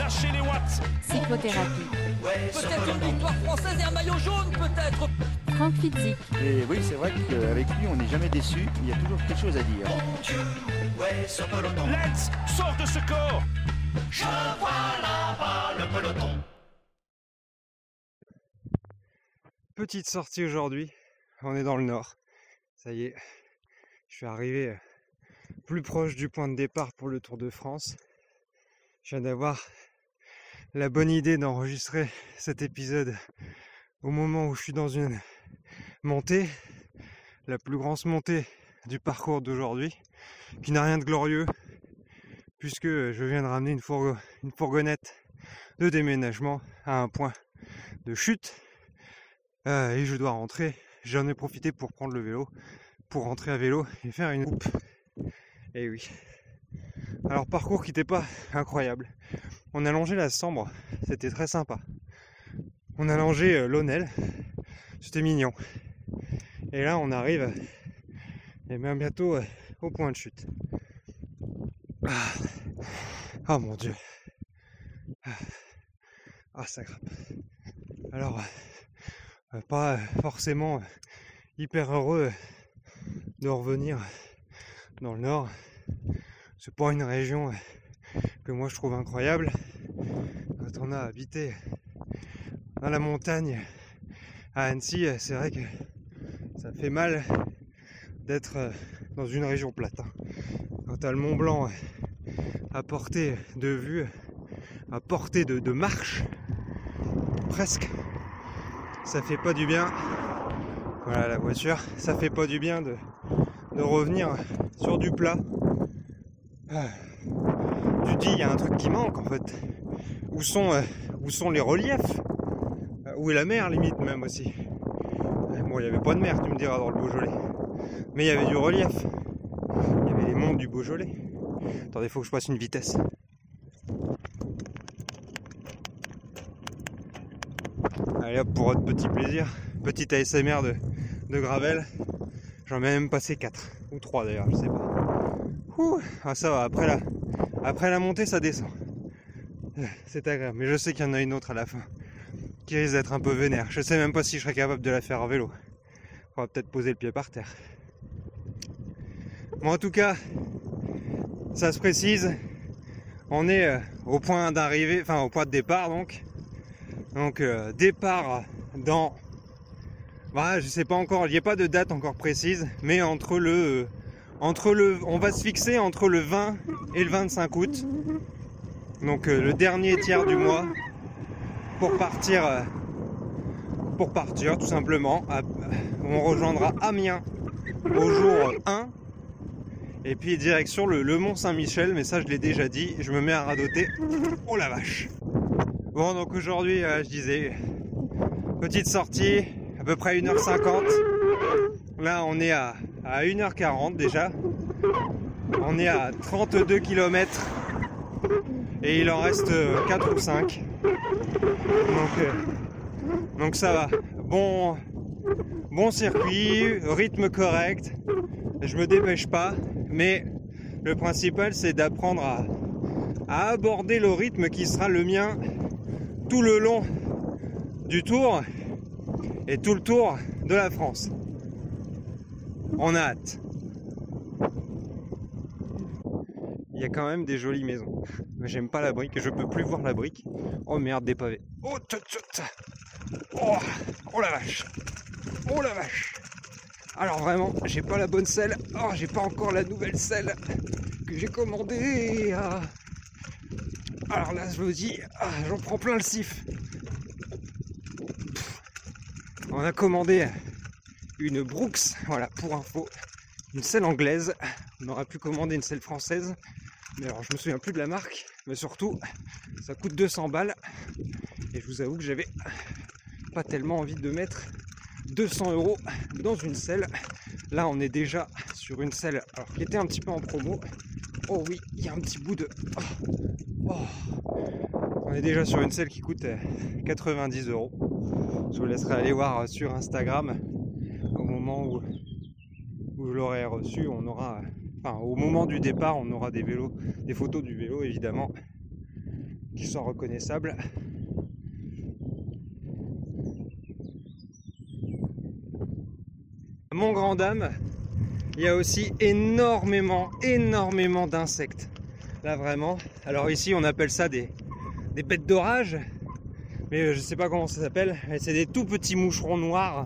Lâchez les watts. Cyclothérapie. Peut-être une victoire française et un maillot jaune, peut-être. Franck Fitzik. Et oui, c'est vrai qu'avec lui, on n'est jamais déçu. Il y a toujours quelque chose à dire. Let's sort de ce corps. Je vois là-bas le peloton. Petite sortie aujourd'hui, on est dans le nord. Ça y est, je suis arrivé plus proche du point de départ pour le Tour de France. Je viens d'avoir la bonne idée d'enregistrer cet épisode au moment où je suis dans une montée, la plus grosse montée du parcours d'aujourd'hui, qui n'a rien de glorieux, puisque je viens de ramener une fourgonnette de déménagement à un point de chute, et je dois rentrer. J'en ai profité pour prendre le vélo, pour rentrer à vélo et faire une coupe. Et oui. Alors parcours qui n'était pas incroyable. On a longé la Sambre, c'était très sympa. On a longé l'Aunel, c'était mignon. Et là on arrive bientôt au point de chute. Oh mon Dieu. Ah ça grimpe. Alors pas forcément hyper heureux de revenir dans le nord. C'est pas une région que moi je trouve incroyable. Quand on a habité dans la montagne à Annecy, c'est vrai que ça fait mal d'être dans une région plate. Quand t'as le Mont Blanc à portée de vue, à portée de marche, presque, ça fait pas du bien. Voilà la voiture, ça fait pas du bien de revenir sur du plat. Tu dis, il y a un truc qui manque en fait. Où sont les reliefs? Où est la mer limite même aussi? Bon, il n'y avait pas de mer, tu me diras, dans le Beaujolais. Mais il y avait du relief. Il y avait les monts du Beaujolais. Attendez, il faut que je passe une vitesse. Allez hop, pour votre petit plaisir. Petit ASMR de gravel. J'en ai même passé 4. Ou 3 d'ailleurs, je sais pas. Ah ça va, après la montée ça descend. C'est agréable, mais je sais qu'il y en a une autre à la fin qui risque d'être un peu vénère. Je sais même pas si je serais capable de la faire à vélo. On va peut-être poser le pied par terre. Bon, en tout cas, ça se précise. On est au point d'arrivée, enfin au point de départ donc. Donc départ dans... Bah, je sais pas encore, il n'y a pas de date encore précise, mais on va se fixer entre le 20 et le 25 août. Donc le dernier tiers du mois pour partir tout simplement. On rejoindra Amiens au jour 1 et puis direction le Mont Saint-Michel, mais ça je l'ai déjà dit, je me mets à radoter. Oh la vache. Bon, donc aujourd'hui je disais petite sortie, à peu près 1h50. Là on est à 1h40 déjà. On est à 32 km et il en reste 4 ou 5. Donc ça va. Bon circuit, rythme correct. Je me dépêche pas, mais le principal c'est d'apprendre à aborder le rythme qui sera le mien tout le long du tour et tout le tour de la France. On a hâte. Il y a quand même des jolies maisons. Mais j'aime pas la brique, je peux plus voir la brique. Oh merde, des pavés. Oh, oh la vache. Oh la vache. Alors vraiment, j'ai pas la bonne selle. Oh, j'ai pas encore la nouvelle selle que j'ai commandée. Alors là, je vous dis, j'en prends plein le sif. On a commandé une Brooks, voilà, pour info, une selle anglaise. On aurait pu commander une selle française, mais alors je me souviens plus de la marque, mais surtout ça coûte 200 balles et je vous avoue que j'avais pas tellement envie de mettre 200 € dans une selle. Là on est déjà sur une selle alors, qui était un petit peu en promo. Oh oui, il y a un petit bout de... On est déjà sur une selle qui coûte 90 €. Je vous laisserai aller voir sur Instagram au moment où je l'aurai reçu. On aura, enfin, au moment du départ, on aura des vélos, des photos du vélo évidemment. qui sont reconnaissables. À mon grand dame, il y a aussi énormément d'insectes. Là vraiment. Alors ici on appelle ça des bêtes d'orage. Mais je sais pas comment ça s'appelle. C'est des tout petits moucherons noirs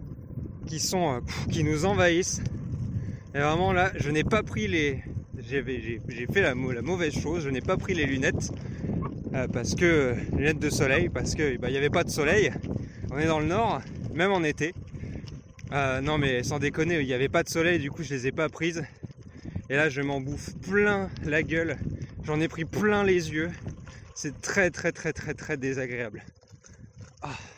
qui nous envahissent. Et vraiment là, je n'ai pas pris les... J'ai fait la mauvaise chose. Je n'ai pas pris les lunettes. Parce que... lunettes de soleil. Parce que n'y avait pas de soleil. On est dans le nord, même en été. Non mais sans déconner, il n'y avait pas de soleil. Du coup je les ai pas prises. Et là je m'en bouffe plein la gueule. J'en ai pris plein les yeux. C'est très désagréable. Ah.